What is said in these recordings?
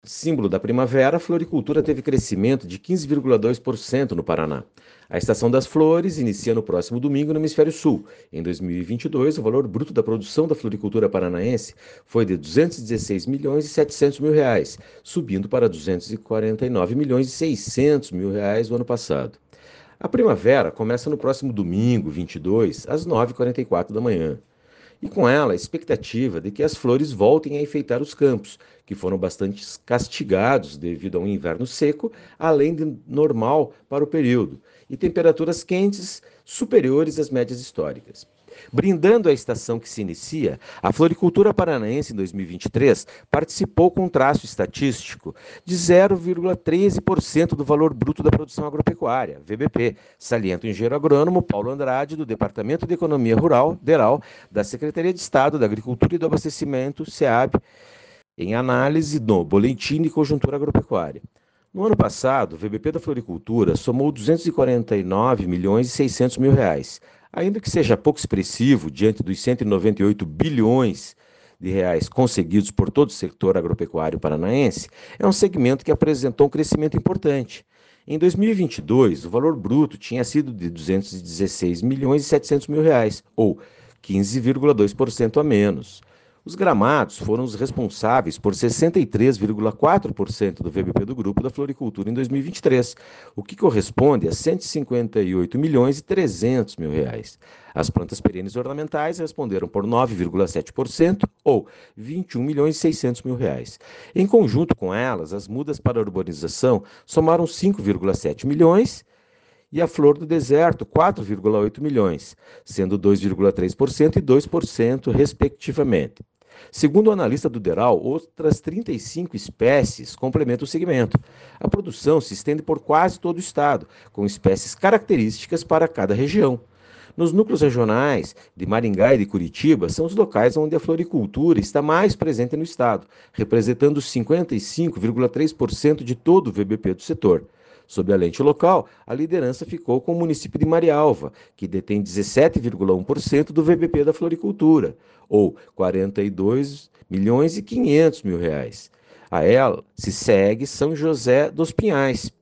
Símbolo da primavera, a floricultura teve crescimento de 15,2% no Paraná. A estação das flores inicia no próximo domingo no Hemisfério Sul. Em 2022, o valor bruto da produção da floricultura paranaense foi de 216 milhões e 700 mil reais, subindo para 249 milhões e 600 mil reais no ano passado. A primavera começa no próximo domingo, 22, às 9h44 da manhã. E com ela, a expectativa de que as flores voltem a enfeitar os campos, que foram bastante castigados devido a um inverno seco, além de normal para o período, e temperaturas quentes superiores às médias históricas. Brindando a estação que se inicia, a floricultura paranaense em 2023 participou com um traço estatístico de 0,13% do valor bruto da produção agropecuária, VBP, salienta o engenheiro agrônomo Paulo Andrade, do Departamento de Economia Rural, DERAL, da Secretaria de Estado da Agricultura e do Abastecimento, SEAB, em análise no Boletim de Conjuntura Agropecuária. No ano passado, o VBP da floricultura somou 249 milhões e 600 mil reais. Ainda que seja pouco expressivo diante dos 198 bilhões de reais conseguidos por todo o setor agropecuário paranaense, é um segmento que apresentou um crescimento importante. Em 2022, o valor bruto tinha sido de 216 milhões e 700 mil reais, ou 15,2% a menos. Os gramados foram os responsáveis por 63,4% do VBP do grupo da floricultura em 2023, o que corresponde a 158 milhões e 300 mil reais. As plantas perenes ornamentais responderam por 9,7% ou 21 milhões e 600 mil reais. Em conjunto com elas, as mudas para a urbanização somaram 5,7 milhões e a flor do deserto, 4,8 milhões, sendo 2,3% e 2%, respectivamente. Segundo o analista do DERAL, outras 35 espécies complementam o segmento. A produção se estende por quase todo o estado, com espécies características para cada região. Nos núcleos regionais de Maringá e de Curitiba, são os locais onde a floricultura está mais presente no estado, representando 55,3% de todo o VBP do setor. Sob a lente local, a liderança ficou com o município de Marialva, que detém 17,1% do VBP da floricultura, ou 42 milhões e 500 mil reais. A ela se segue São José dos Pinhais,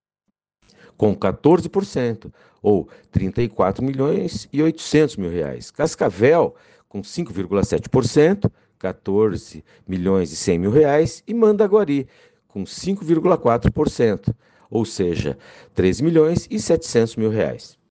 com 14%, ou 34 milhões e 800 mil reais. Cascavel, com 5,7%, 14 milhões e 100 mil reais. E Mandaguari, com 5,4%, ou seja, 13 milhões e 700 mil reais.